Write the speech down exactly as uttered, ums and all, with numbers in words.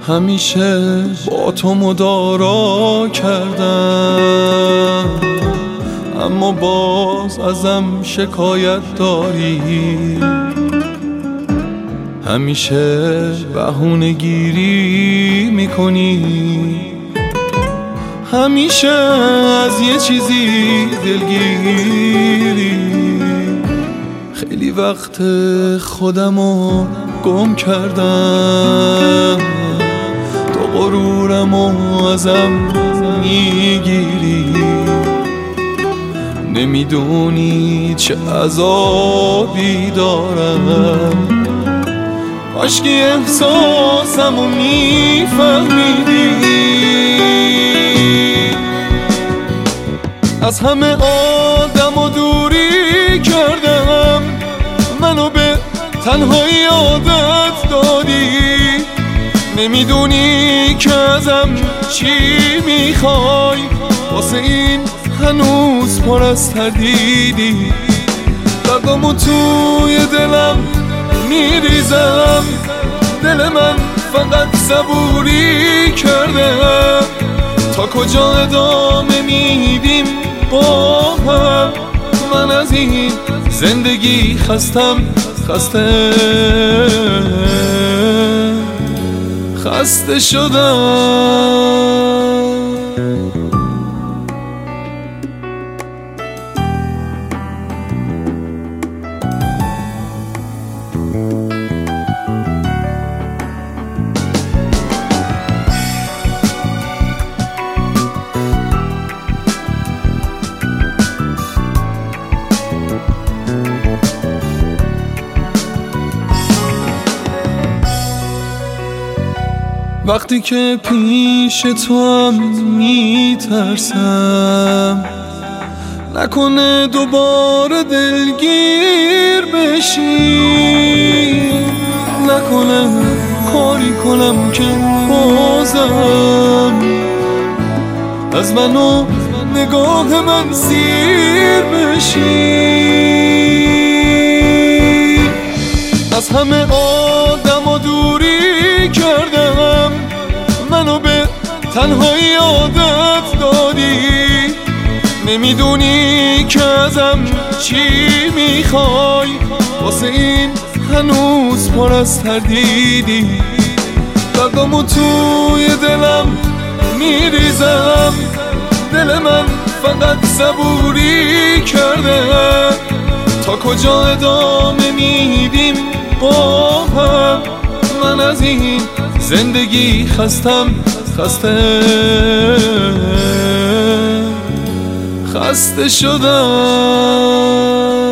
همیشه با تو مدارا کردم، اما باز ازم شکایت داری. همیشه بهونه گیری میکنی، همیشه از یه چیزی دلگیری. خیلی وقت خودمو گم کردم، تو غرورمو ازم میگیری. نمیدونی چه عذابی دارم، کاشکی احساسمو میفهمیدی. از همه آدم و دوری کردم، منو به تنهایی عادت دادی. نمیدونی که ازم چی میخوای، واسه این هنوز پر از تردیدی. دردامو توی دلم میریزم، دل من فقط صبوری کرده. تا کجا ادامه میدیم با هم؟ من از این زندگی خستم، خسته خسته شدم. وقتی که پیش تو هم میترسم، نکنه دوباره دلگیر بشی، نکنه کاری کنم که بازم از من و نگاه من سیر بشی. از همه آدم و دوری کردم، منو به تنهایی عادت دادی. نمیدونی که ازم چی میخوای، واسه این هنوز پر از تردیدی. دردامو توی دلم میریزم، دل من فقط صبوری کرده. تا کجا ادامه میدیم با هم؟ من از این زندگی خستم، خسته خسته شدم.